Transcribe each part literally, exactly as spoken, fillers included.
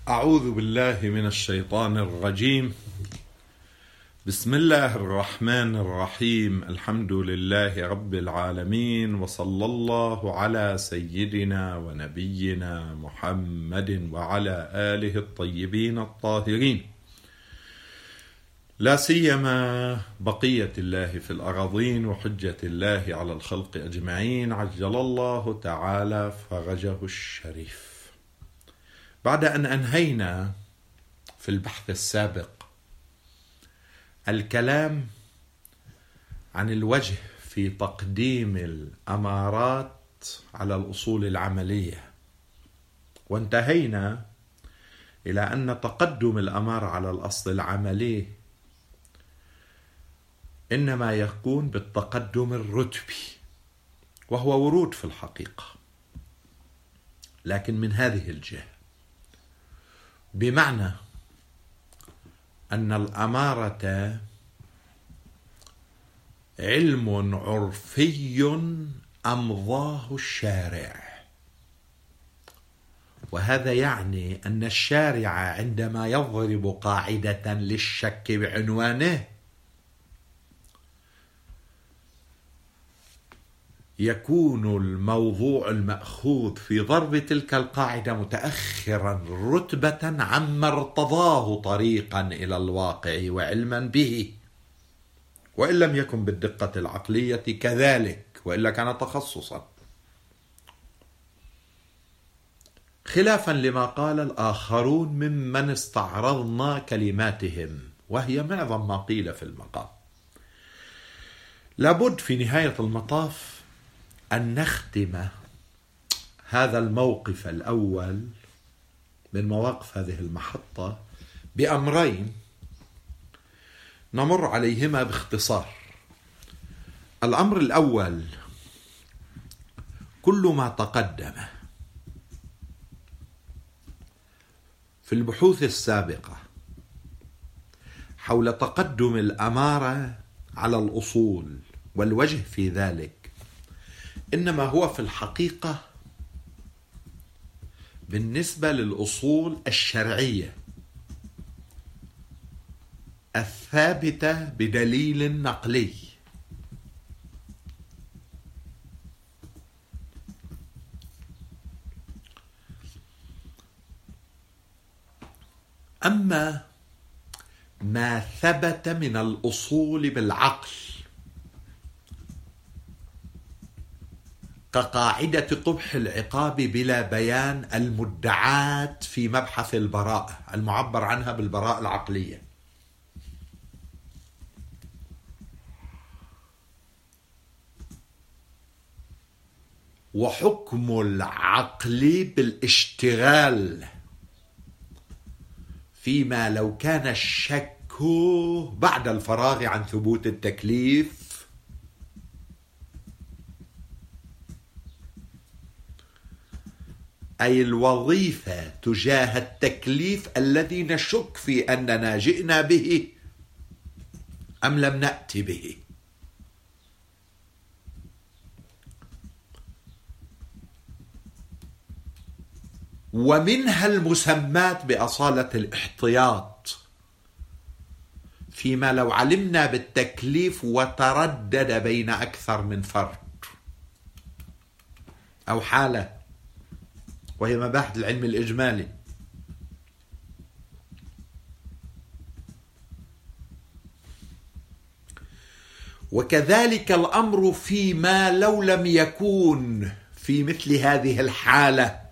أعوذ بالله من الشيطان الرجيم. بسم الله الرحمن الرحيم. الحمد لله رب العالمين، وصلى الله على سيدنا ونبينا محمد وعلى آله الطيبين الطاهرين، لا سيما بقية الله في الأراضين وحجة الله على الخلق أجمعين، عجل الله تعالى فرجه الشريف. بعد أن أنهينا في البحث السابق الكلام عن الوجه في تقديم الأمارات على الأصول العملية، وانتهينا إلى أن تقدم الأمارة على الأصل العملي إنما يكون بالتقدم الرتبي، وهو ورود في الحقيقة، لكن من هذه الجهة، بمعنى أن الأمارة علم عرفي أمضاه الشارع، وهذا يعني أن الشارع عندما يضرب قاعدة للشك بعنوانه يكون الموضوع المأخوذ في ضرب تلك القاعدة متأخرا رتبة عما ارتضاه طريقا إلى الواقع وعلما به، وإن لم يكن بالدقة العقلية كذلك، وإلا كان تخصصا، خلافا لما قال الآخرون ممن استعرضنا كلماتهم، وهي معظم ما قيل في المقام. لابد في نهاية المطاف أن نختم هذا الموقف الأول من مواقف هذه المحطة بأمرين نمر عليهما باختصار. الأمر الأول، كل ما تقدم في البحوث السابقة حول تقدم الأمارة على الأصول والوجه في ذلك إنما هو في الحقيقة بالنسبة للأصول الشرعية الثابتة بدليل نقلي، أما ما ثبت من الأصول بالعقل كقاعدة قبح العقاب بلا بيان المدعاة في مبحث البراءة المعبر عنها بالبراءة العقلية، وحكم العقل بالاشتغال فيما لو كان الشك بعد الفراغ عن ثبوت التكليف أي الوظيفة تجاه التكليف الذي نشك في أننا جئنا به أم لم نأتي به. ومنها المسمات بأصالة الاحتياط فيما لو علمنا بالتكليف وتردد بين أكثر من فرد أو حالة، وهي مباحث العلم الإجمالي. وكذلك الأمر فيما لو لم يكون في مثل هذه الحالة،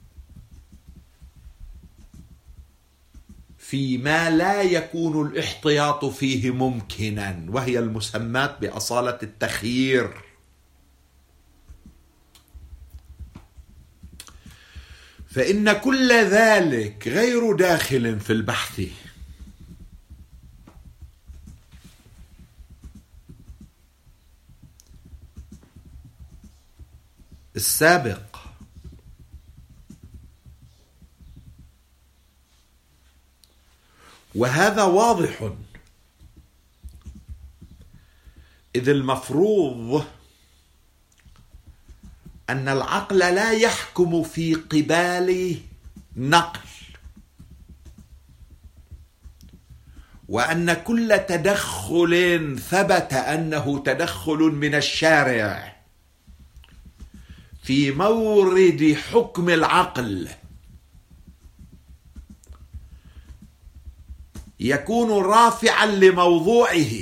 فيما لا يكون الاحتياط فيه ممكنا، وهي المسمات بأصالة التخيير. فإن كل ذلك غير داخل في البحث السابق، وهذا واضح، إذ المفروض أن العقل لا يحكم في قبال نقل وأن كل تدخل ثبت أنه تدخل من الشارع في مورد حكم العقل يكون رافعا لموضوعه،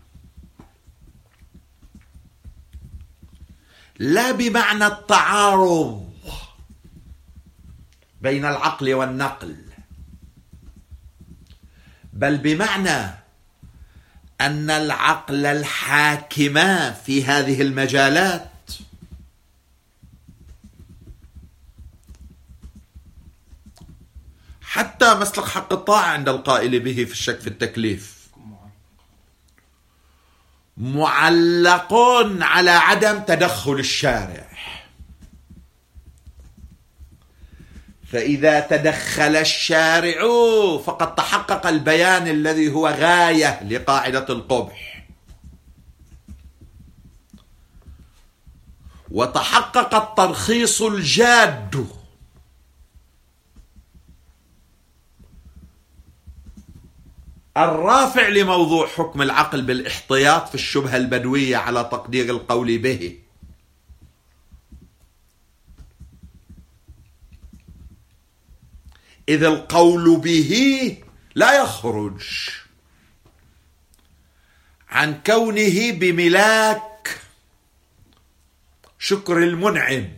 لا بمعنى التعارض بين العقل والنقل، بل بمعنى أن العقل الحاكم في هذه المجالات حتى مسلك حق الطاعة عند القائل به في الشك في التكليف معلق على عدم تدخل الشارع. فإذا تدخل الشارع فقد تحقق البيان الذي هو غاية لقاعدة القبح، وتحقق الترخيص الجاد الرافع لموضوع حكم العقل بالاحتياط في الشبهة البدوية على تقدير القول به. إذ القول به لا يخرج عن كونه بملاك شكر المنعم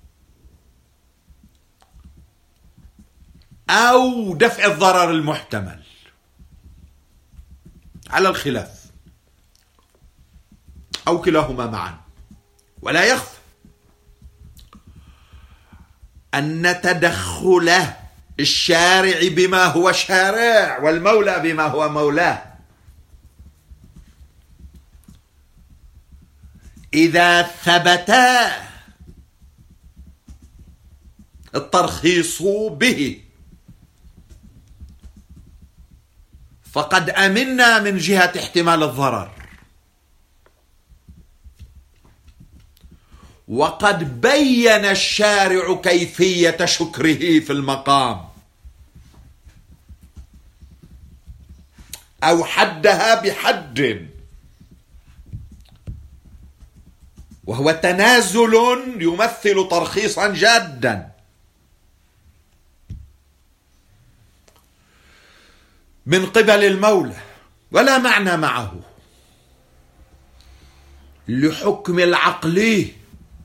أو دفع الضرر المحتمل على الخلاف أو كلاهما معا. ولا يخفى أن تدخل الشارع بما هو شارع والمولى بما هو مولاه إذا ثبت الترخيص به فقد أمنا من جهة احتمال الضرر، وقد بين الشارع كيفية شكره في المقام أو حدها بحد، وهو تنازل يمثل ترخيصا جادا من قبل المولى، ولا معنى معه لحكم العقل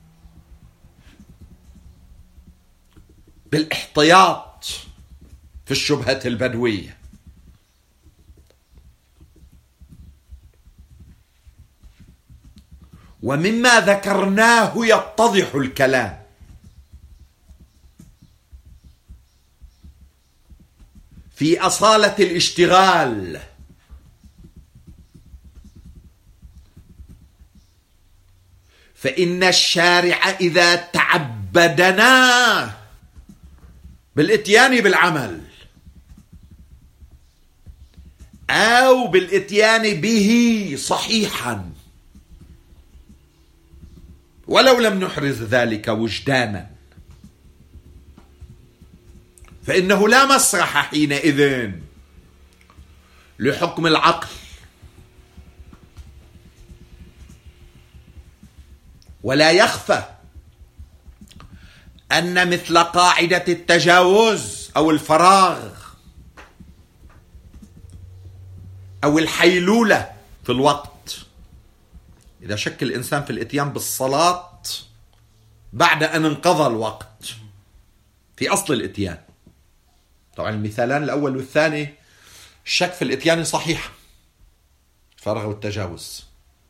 بالاحتياط في الشبهة البدوية. ومما ذكرناه يتضح الكلام في أصالة الاشتغال فإن الشارع إذا تعبدنا بالإتيان بالعمل أو بالإتيان به صحيحا ولو لم نحرز ذلك وجدانا، فإنه لا مسرح حينئذ لحكم العقل. ولا يخفى أن مثل قاعدة التجاوز أو الفراغ أو الحيلولة في الوقت، إذا شك الإنسان في الإتيان بالصلاة بعد أن انقضى الوقت في أصل الإتيان، طبعا المثالان الأول والثاني الشك في الإتيان صحيح، الفراغ والتجاوز.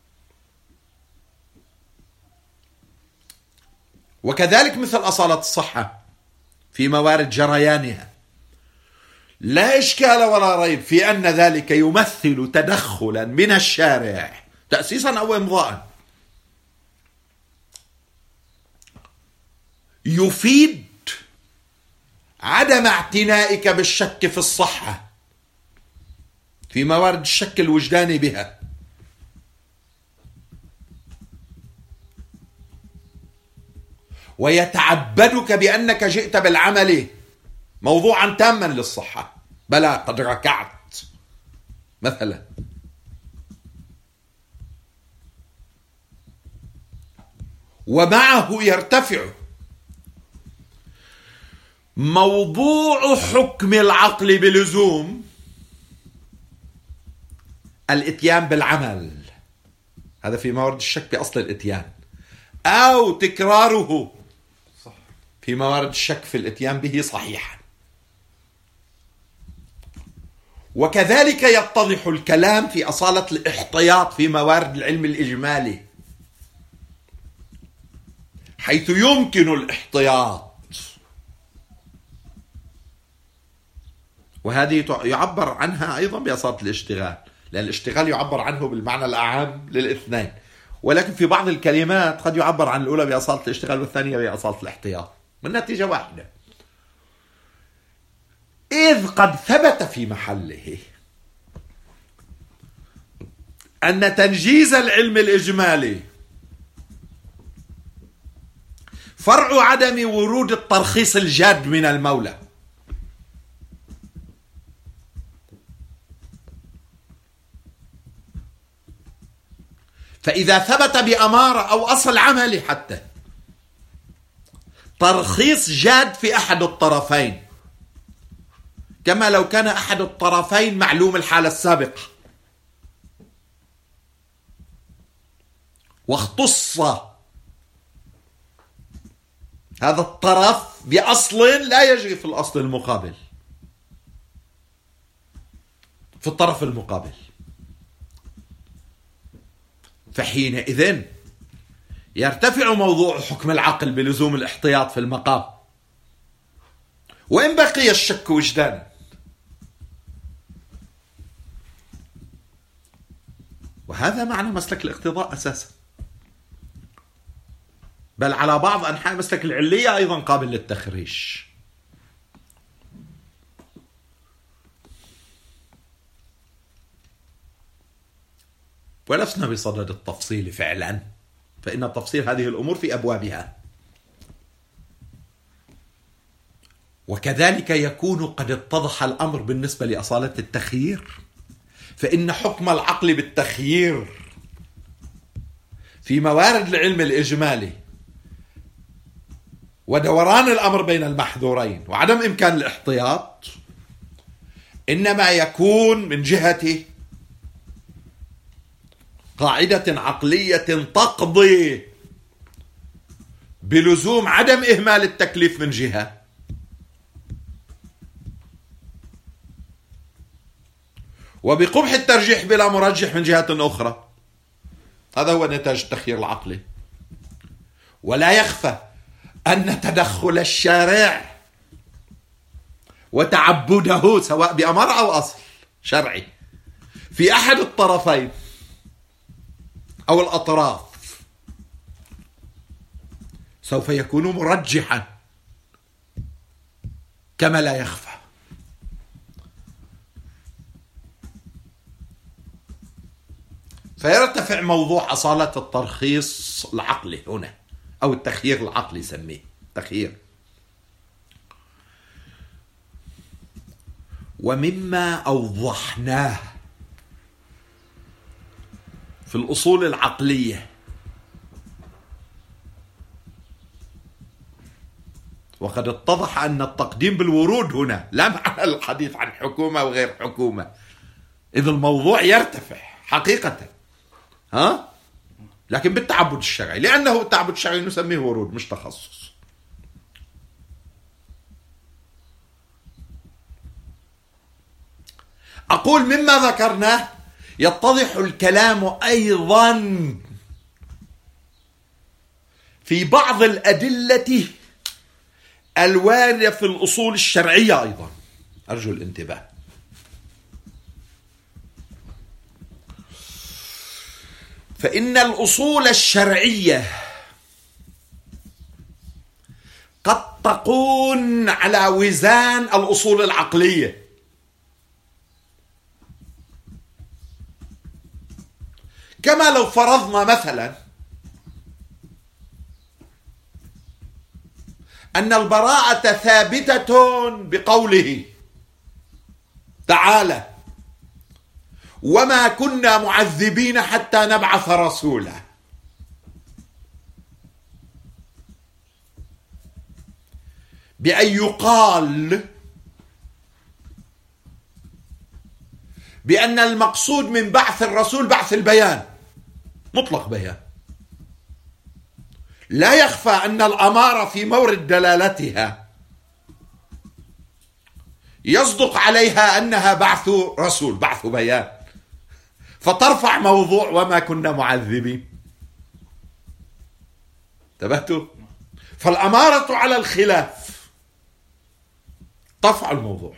وكذلك مثل أصالة الصحة في موارد جريانها، لا إشكال ولا ريب في أن ذلك يمثل تدخلا من الشارع تأسيسا أو إمضاء يفيد عدم اعتنائك بالشك في الصحة في موارد الشك الوجداني بها، ويتعبدك بأنك جئت بالعمل موضوعا تاما للصحة. بلى قد ركعت مثلا. ومعه يرتفع موضوع حكم العقل بلزوم الاتيان بالعمل، هذا في موارد الشك بأصل الاتيان، أو تكراره في موارد الشك في الاتيان به صحيحا. وكذلك يتضح الكلام في أصالة الاحتياط في موارد العلم الإجمالي، حيث يمكن الاحتياط، وهذه يعبر عنها أيضا بأصالة الاشتغال، لأن الاشتغال يعبر عنه بالمعنى الأعم للاثنين، ولكن في بعض الكلمات قد يعبر عن الأولى بأصالة الاشتغال والثانية بأصالة الاحتياط، من نتيجة واحدة، إذ قد ثبت في محله أن تنجيز العلم الإجمالي فرع عدم ورود الترخيص الجاد من المولى، فإذا ثبت بأمارة أو أصل عملي حتى ترخيص جاد في أحد الطرفين، كما لو كان أحد الطرفين معلوم الحالة السابقة واختص هذا الطرف بأصل لا يجري في الأصل المقابل في الطرف المقابل، فحينئذ يرتفع موضوع حكم العقل بلزوم الاحتياط في المقام، وإن بقي الشك وجدانا. وهذا معنى مسلك الاقتضاء أساسا، بل على بعض أنحاء مسلك العلية أيضا قابل للتخريج. ولسنا بصدد التفصيل فعلا، فإن تفصيل هذه الأمور في أبوابها. وكذلك يكون قد اتضح الأمر بالنسبة لأصالة التخيير، فإن حكم العقل بالتخيير في موارد العلم الإجمالي ودوران الأمر بين المحذورين وعدم إمكان الاحتياط إنما يكون من جهة قاعدة عقلية تقضي بلزوم عدم إهمال التكليف من جهة، وبقبح الترجيح بلا مرجح من جهة أخرى. هذا هو نتاج التخيير العقلي. ولا يخفى أن تدخل الشارع وتعبده سواء بأمر أو أصل شرعي في أحد الطرفين أو الأطراف سوف يكون مرجحا كما لا يخفى فيرتفع موضوع أصالة الترخيص العقلي هنا، أو التخيير العقلي سميه تخيير. ومما أوضحناه في الأصول العقلية وقد اتضح أن التقديم بالورود هنا لا معنى الحديث عن حكومة وغير حكومة، إذ الموضوع يرتفع حقيقة، ها؟ لكن بالتعبد الشرعي، لأنه التعبد الشرعي نسميه ورود مش تخصص. أقول مما ذكرناه يتضح الكلام أيضا في بعض الأدلة الواردة في الأصول الشرعية أيضا، أرجو الانتباه. فإن الأصول الشرعية قد تكون على وزان الأصول العقلية، كما لو فرضنا مثلا أن البراءة ثابتة بقوله تعالى وما كنا معذبين حتى نبعث رسولا. بأن يقال بأن المقصود من بعث الرسول بعث البيان، مطلق بيان. لا يخفى أن الأمارة في مورد دلالتها يصدق عليها أنها بعث رسول، بعث بيان، فترفع موضوع وما كنا معذبين. انتبهتوا؟ فالأمارة على الخلاف ترفع الموضوع.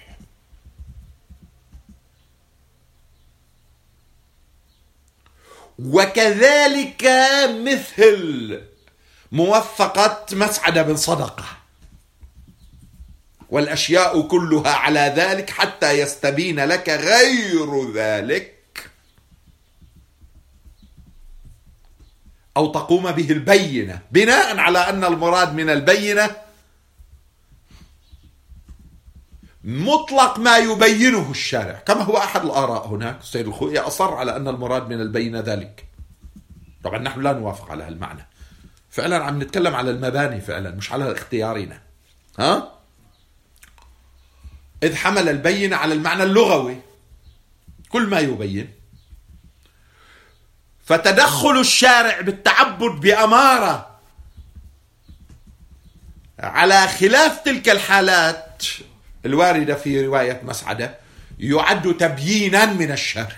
وكذلك مثل موثقة مسعد بن صدقة، والأشياء كلها على ذلك حتى يستبين لك غير ذلك أو تقوم به البينة، بناء على أن المراد من البينة مطلق ما يبينه الشارع، كما هو أحد الآراء هناك. السيد الخوئي أصر على أن المراد من البينة ذلك. طبعا نحن لا نوافق على هالمعنى، فعلا عم نتكلم على المباني فعلا، مش على اختيارنا. ها؟ إذ حمل البينة على المعنى اللغوي، كل ما يبين. فتدخل الشارع بالتعبد بأمارة على خلاف تلك الحالات الواردة في رواية مسعدة يعد تبيينا من الشرع.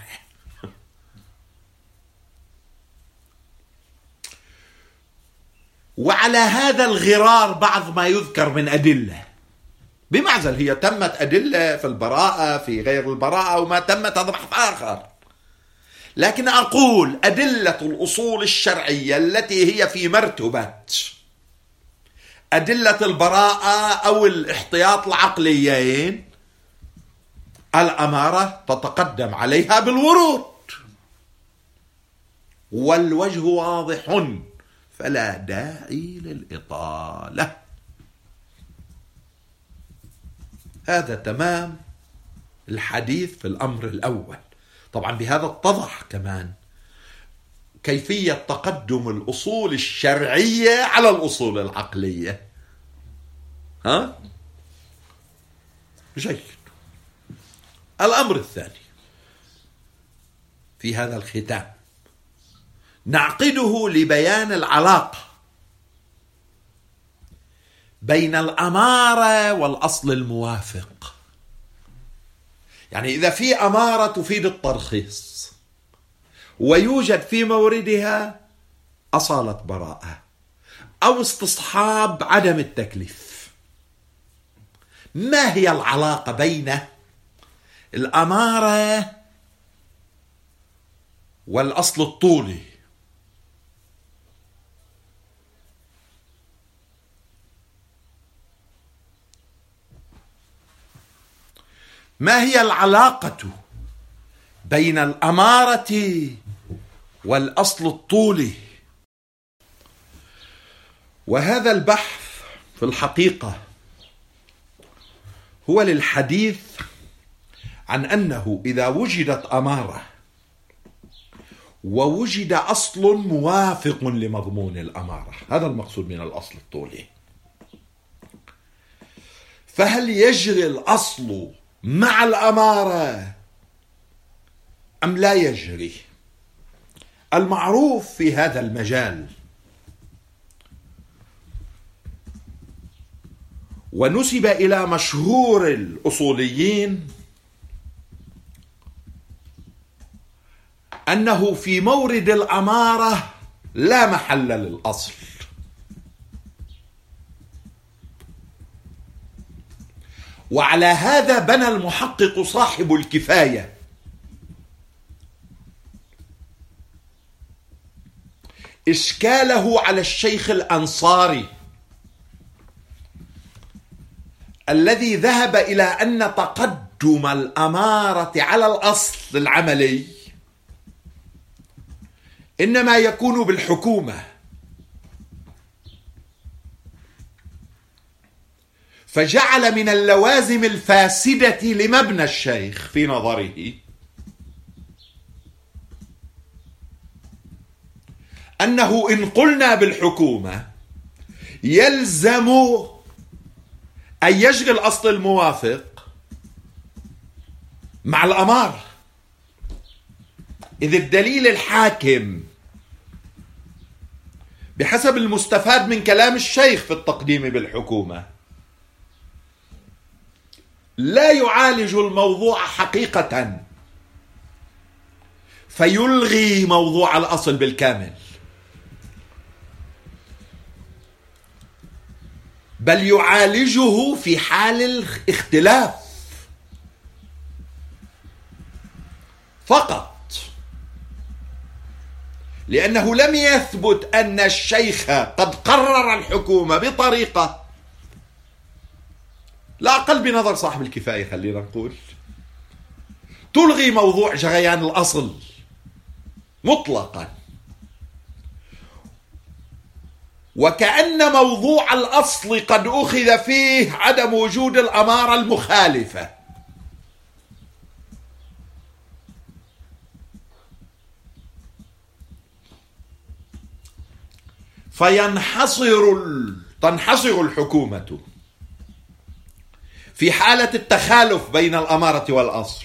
وعلى هذا الغرار بعض ما يذكر من أدلة، بمعزل هي تمت أدلة في البراءة في غير البراءة وما تمت هذا بحث آخر، لكن أقول أدلة الأصول الشرعية التي هي في مرتبة أدلة البراءة أو الاحتياط العقليين، الأمارة تتقدم عليها بالورود، والوجه واضح فلا داعي للإطالة. هذا تمام الحديث في الأمر الأول. طبعا بهذا اتضح كمان كيفية تقدم الأصول الشرعية على الأصول العقلية. ها؟ جيد. الأمر الثاني في هذا الختام نعقده لبيان العلاقة بين الأمارة والأصل الموافق. يعني إذا في أمارة تفيد الترخيص ويوجد في موردها أصالة براءة أو استصحاب عدم التكليف، ما هي العلاقة بين الأمارة والأصل الطولي؟ ما هي العلاقة بين الأمارة والأصل الطولي؟ وهذا البحث في الحقيقة هو للحديث عن أنه إذا وجدت أمارة ووجد أصل موافق لمضمون الأمارة، هذا المقصود من الأصل الطولي، فهل يجري الأصل مع الأمارة أم لا يجري؟ المعروف في هذا المجال ونسب إلى مشهور الأصوليين أنه في مورد الأمارة لا محل للأصل، وعلى هذا بنى المحقق صاحب الكفاية إشكاله على الشيخ الأنصاري الذي ذهب إلى أن تقدم الأمارة على الأصل العملي إنما يكون بالحكومة، فجعل من اللوازم الفاسدة لمبنى الشيخ في نظره أنه إن قلنا بالحكومة يلزم أن يجري الأصل الموافق مع الأمارة، إذ الدليل الحاكم بحسب المستفاد من كلام الشيخ في التقديم بالحكومة لا يعالج الموضوع حقيقة فيلغي موضوع الأصل بالكامل، بل يعالجه في حال الاختلاف فقط، لأنه لم يثبت أن الشيخ قد قرر الحكومة بطريقة لا أقل بنظر صاحب الكفاية، خلينا نقول، تلغي موضوع جريان الأصل مطلقا، وكأن موضوع الأصل قد أخذ فيه عدم وجود الأمارة المخالفة. فينحصر تنحصر الحكومة في حالة التخالف بين الأمارة والأصل.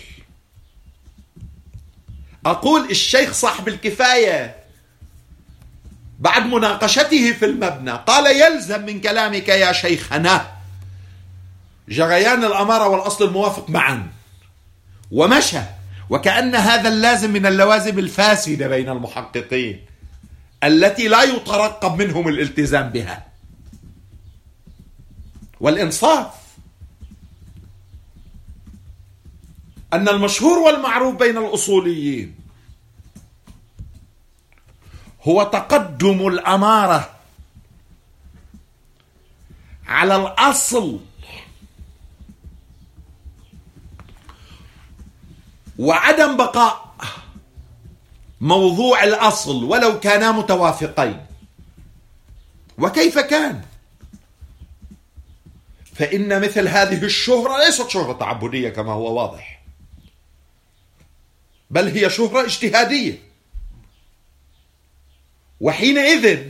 أقول الشيخ صاحب الكفاية بعد مناقشته في المبنى قال يلزم من كلامك يا شيخنا جريان الأمارة والأصل الموافق معا، ومشى، وكأن هذا اللازم من اللوازم الفاسدة بين المحققين التي لا يترقب منهم الالتزام بها. والإنصاف أن المشهور والمعروف بين الأصوليين هو تقدم الأمارة على الأصل وعدم بقاء موضوع الأصل ولو كانا متوافقين. وكيف كان؟ فإن مثل هذه الشهرة ليست شهرة تعبدية كما هو واضح، بل هي شهرة اجتهادية، وحينئذ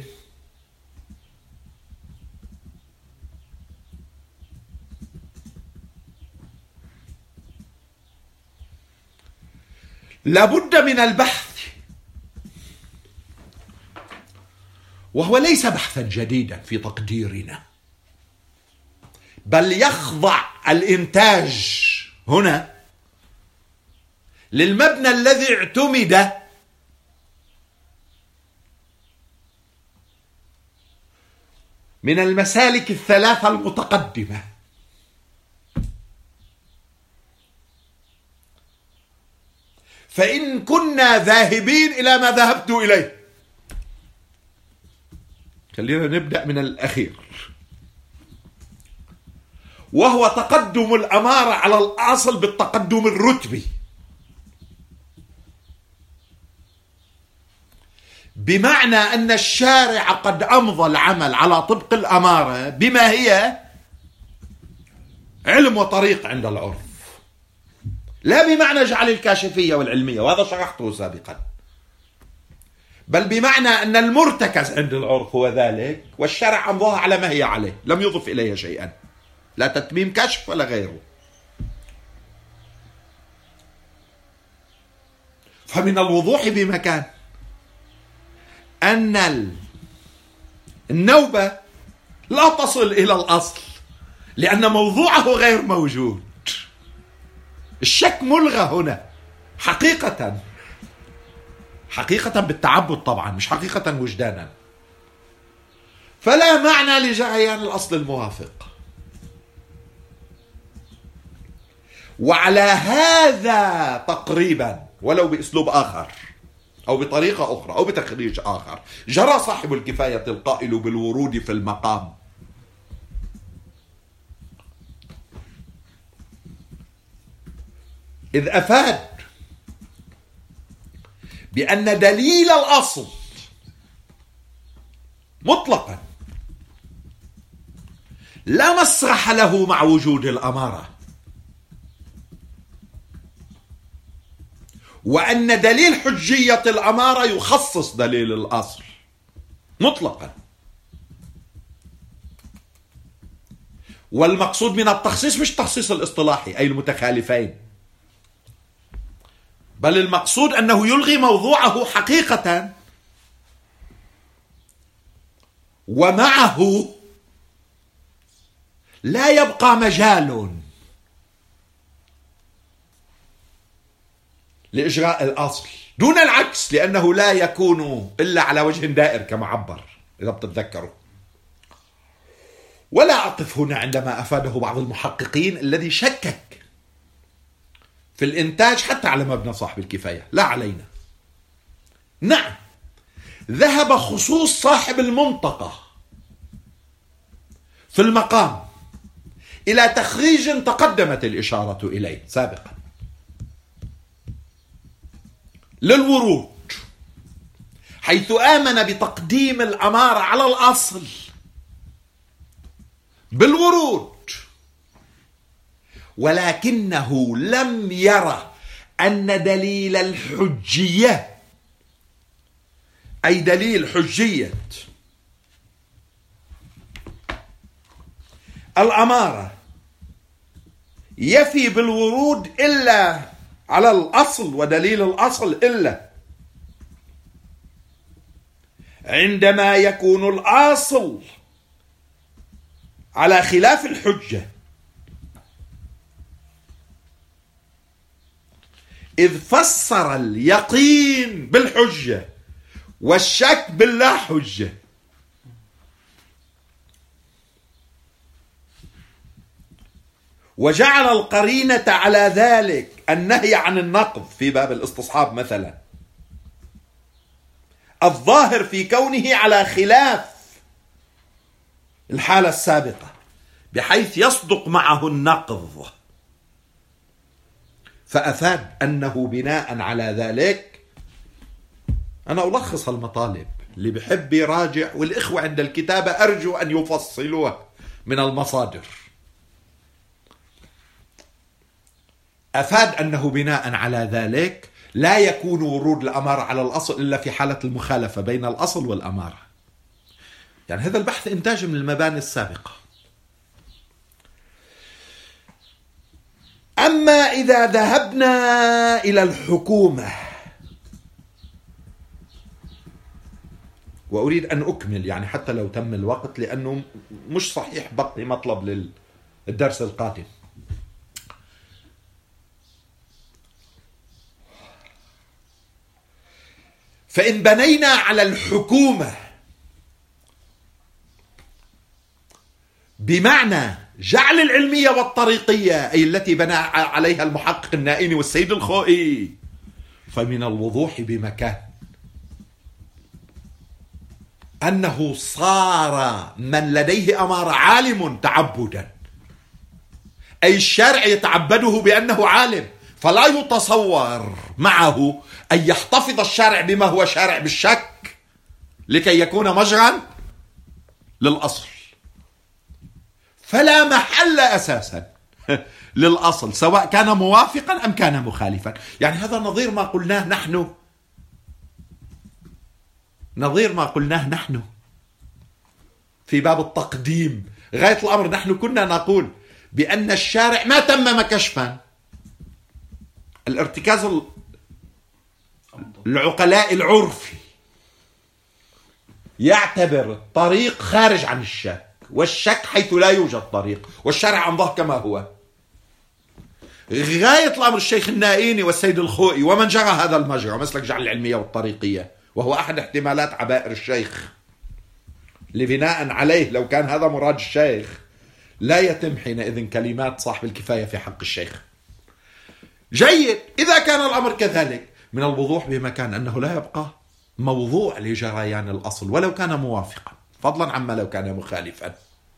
لابد من البحث، وهو ليس بحثا جديدا في تقديرنا، بل يخضع الإنتاج هنا للمبنى الذي اعتمد من المسالك الثلاثة المتقدمة. فإن كنا ذاهبين إلى ما ذهبت إليه، خلينا نبدأ من الأخير، وهو تقدم الأمارة على الأصل بالتقدم الرتبي، بمعنى أن الشارع قد أمضى العمل على طبق الأمارة بما هي علم وطريق عند العرف، لا بمعنى جعل الكاشفية والعلمية، وهذا شرحته سابقا، بل بمعنى أن المرتكز عند العرف هو ذلك، والشرع أمضاها على ما هي عليه، لم يضف إليها شيئا، لا تتميم كشف ولا غيره. فمن الوضوح بمكان أن النوبة لا تصل إلى الأصل لأن موضوعه غير موجود. الشك ملغى هنا حقيقة، حقيقة بالتعبد طبعا، مش حقيقة وجدانا. فلا معنى لجريان الأصل الموافق. وعلى هذا تقريبا ولو بأسلوب آخر أو بطريقة أخرى أو بتخريج آخر جرى صاحب الكفاية القائل بالورود في المقام، إذ أفاد بأن دليل الأصل مطلقا لا مسرح له مع وجود الأمارة، وأن دليل حجية الأمارة يخصص دليل الأصل، مطلقا. والمقصود من التخصيص مش التخصيص الاصطلاحي أي المتخالفين، بل المقصود أنه يلغي موضوعه حقيقة، ومعه لا يبقى مجال لإجراء الأصل دون العكس، لأنه لا يكون إلا على وجه دائر كما عبر إذا بتتذكروا. ولا أقف هنا عندما أفاده بعض المحققين الذي شكك في الإنتاج حتى على مبنى صاحب الكفاية، لا علينا. نعم، ذهب خصوص صاحب المنطقة في المقام إلى تخريج تقدمت الإشارة إليه سابقا للورود، حيث آمن بتقديم الأمارة على الأصل بالورود، ولكنه لم يرى أن دليل الحجية أي دليل حجية الأمارة يفي بالورود إلا على الأصل ودليل الأصل إلا عندما يكون الأصل على خلاف الحجة، إذ فسر اليقين بالحجة والشك باللا حجة. وجعل القرينة على ذلك النهي عن النقض في باب الاستصحاب مثلا الظاهر في كونه على خلاف الحالة السابقة بحيث يصدق معه النقض، فأفاد أنه بناء على ذلك. أنا ألخص المطالب اللي بحب يراجع، والإخوة عند الكتابة أرجو أن يفصلوها من المصادر. أفاد أنه بناء على ذلك لا يكون ورود الأمارة على الأصل إلا في حالة المخالفة بين الأصل والأمارة. يعني هذا البحث إنتاج من المباني السابقة. أما إذا ذهبنا إلى الحكومة، وأريد أن أكمل يعني حتى لو تم الوقت، لأنه مش صحيح بقي مطلب للدرس القادم. فإن بنينا على الحكومة بمعنى جعل العلمية والطريقية أي التي بنى عليها المحقق النائني والسيد الخوئي، فمن الوضوح بمكان أنه صار من لديه أمارة عالم تعبدا، أي الشارع يتعبده بأنه عالم، فلا يتصور معه أن يحتفظ الشارع بما هو شارع بالشك لكي يكون مجرا للأصل. فلا محل أساسا للأصل سواء كان موافقا أم كان مخالفا. يعني هذا نظير ما قلناه نحن نظير ما قلناه نحن في باب التقديم. غاية الأمر نحن كنا نقول بأن الشارع ما تمم كشفا الارتكاز العقلاء العرفي يعتبر الطريق خارج عن الشك، والشك حيث لا يوجد طريق، والشارع أنظر كما هو. غاية الأمر الشيخ النائيني والسيد الخوئي ومن جرى هذا المجرى مسلك جعل العلمية والطريقية، وهو أحد احتمالات عبائر الشيخ لبناء عليه لو كان هذا مراد الشيخ لا يتم حينئذ كلمات صاحب الكفاية في حق الشيخ. جيد، إذا كان الأمر كذلك من الوضوح بمكان أنه لا يبقى موضوع لجريان الأصل ولو كان موافقا، فضلا عما لو كان مخالفا.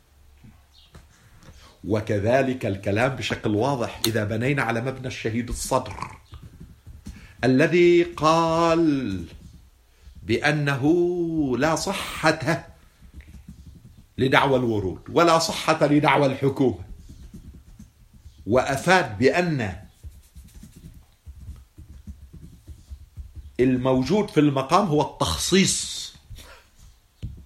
وكذلك الكلام بشكل واضح إذا بنينا على مبنى الشهيد الصدر الذي قال بأنه لا صحة لدعوى الورود ولا صحة لدعوى الحكومة، وأفاد بأن الموجود في المقام هو التخصيص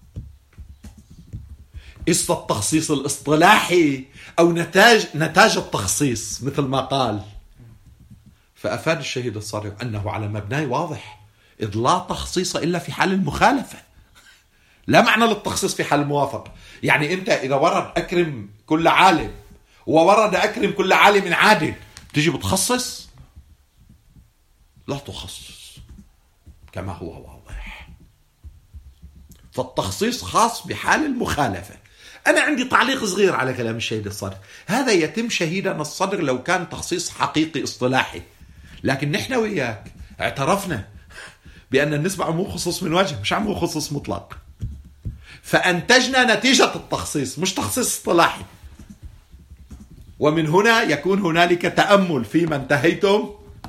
قصة التخصيص الاصطلاحي أو نتاج نتاج التخصيص مثل ما قال. فأفاد الشهيد الصادق أنه على مبنى واضح، إذ لا تخصيص إلا في حال المخالفة، لا معنى للتخصيص في حال الموافقة. يعني أنت إذا ورد أكرم كل عالم وورد أكرم كل عالم عادل، تجي بتخصص؟ لا تخصص كما هو واضح. فالتخصيص خاص بحال المخالفة. أنا عندي تعليق صغير على كلام الشهيد الصدر. هذا يتم شهيدنا الصدر لو كان تخصيص حقيقي اصطلاحي، لكن نحن وياك اعترفنا بأن النسبة عموم خصوص من وجه، مش عموم خصوص مطلق، فأنتجنا نتيجة التخصيص مش تخصيص اصطلاحي. ومن هنا يكون هنالك تأمل فيما انتهيتم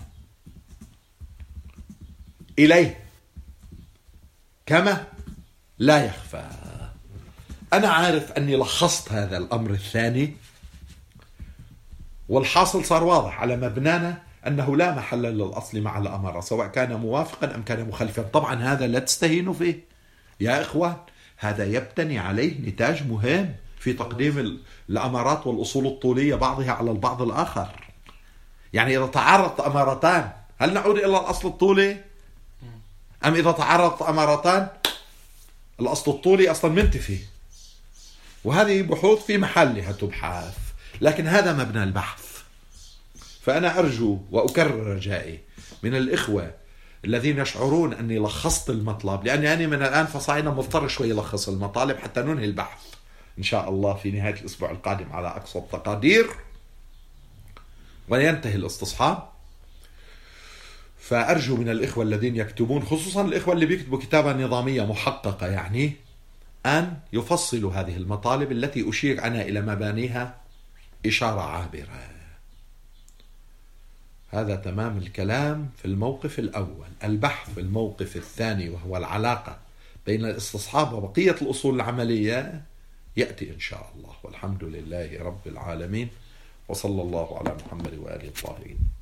إليه كما لا يخفى. أنا عارف أني لخصت هذا الأمر الثاني، والحاصل صار واضح على مبنانا أنه لا محل للأصل مع الأمارة، سواء كان موافقا أم كان مخالفا. طبعا هذا لا تستهينوا فيه يا إخوان، هذا يبتني عليه نتاج مهم في تقديم الأمارات والأصول الطولية بعضها على البعض الآخر. يعني إذا تعارضت أمارتان هل نعود إلى الأصل الطولي؟ أم إذا تعارضت أمارتان الأصل الطولي أصلا منتفي؟ وهذه بحوث في محلها تبحث، لكن هذا مبنى البحث. فأنا أرجو وأكرر رجائي من الإخوة الذين يشعرون أني لخصت المطلب، لأني أنا من الآن فصاعدا مضطر شوي لخص المطالب حتى ننهي البحث إن شاء الله في نهاية الأسبوع القادم على أقصى التقادير وينتهي الاستصحاب. فأرجو من الإخوة الذين يكتبون، خصوصا الإخوة اللي بيكتبوا كتابة نظامية محققة، يعني أن يفصلوا هذه المطالب التي أشير أنا إلى مبانيها إشارة عابرة. هذا تمام الكلام في الموقف الأول. البحث في الموقف الثاني وهو العلاقة بين الاستصحاب وبقية الأصول العملية يأتي إن شاء الله، والحمد لله رب العالمين، وصلى الله على محمد وآله الطاهرين.